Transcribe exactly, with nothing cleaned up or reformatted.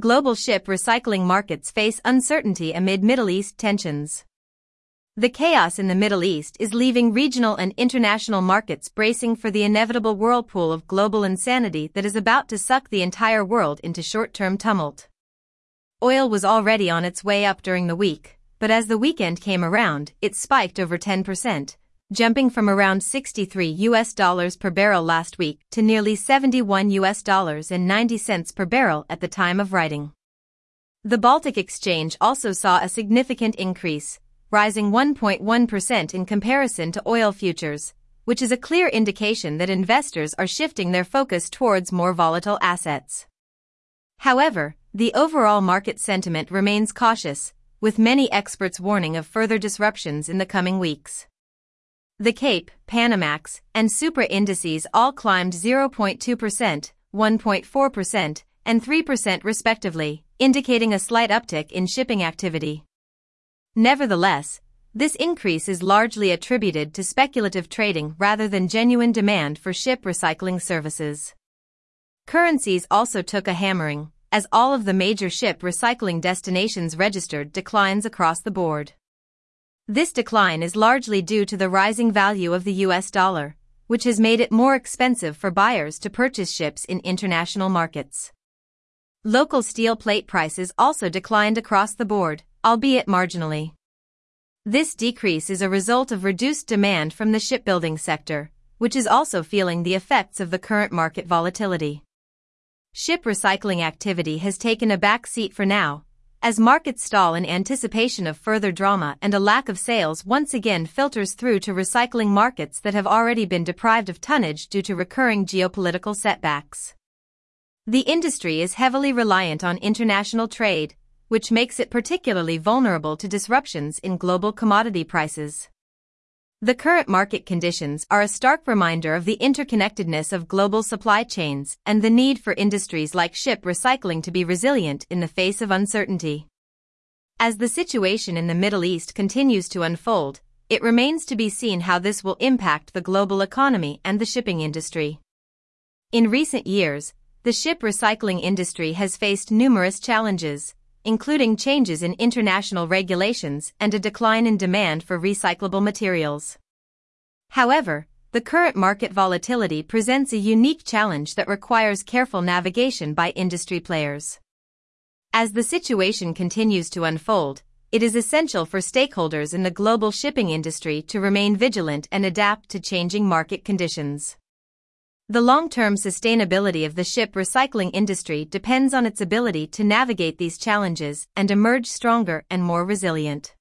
global ship recycling markets face uncertainty amid Middle East tensions. The chaos in the Middle East is leaving regional and international markets bracing for the inevitable whirlpool of global insanity that is about to suck the entire world into short-term tumult. Oil was already on its way up during the week, but as the weekend came around, it spiked over ten percent, jumping from around sixty-three U S dollars per barrel last week to nearly seventy-one U S dollars and ninety cents per barrel at the time of writing. The Baltic Exchange also saw a significant increase, rising one point one percent in comparison to oil futures, which is a clear indication that investors are shifting their focus towards more volatile assets. However, the overall market sentiment remains cautious, with many experts warning of further disruptions in the coming weeks. The Cape, Panamax, and Supra indices all climbed zero point two percent, one point four percent, and three percent respectively, indicating a slight uptick in shipping activity. Nevertheless, this increase is largely attributed to speculative trading rather than genuine demand for ship recycling services. Currencies also took a hammering, as all of the major ship recycling destinations registered declines across the board. This decline is largely due to the rising value of the U S dollar, which has made it more expensive for buyers to purchase ships in international markets. Local steel plate prices also declined across the board, albeit marginally. This decrease is a result of reduced demand from the shipbuilding sector, which is also feeling the effects of the current market volatility. Ship recycling activity has taken a back seat for now, as markets stall in anticipation of further drama and a lack of sales once again filters through to recycling markets that have already been deprived of tonnage due to recurring geopolitical setbacks. The industry is heavily reliant on international trade, which makes it particularly vulnerable to disruptions in global commodity prices. The current market conditions are a stark reminder of the interconnectedness of global supply chains and the need for industries like ship recycling to be resilient in the face of uncertainty. As the situation in the Middle East continues to unfold, it remains to be seen how this will impact the global economy and the shipping industry. In recent years, the ship recycling industry has faced numerous challenges, including changes in international regulations and a decline in demand for recyclable materials. However, the current market volatility presents a unique challenge that requires careful navigation by industry players. As the situation continues to unfold, it is essential for stakeholders in the global shipping industry to remain vigilant and adapt to changing market conditions. The long-term sustainability of the ship recycling industry depends on its ability to navigate these challenges and emerge stronger and more resilient.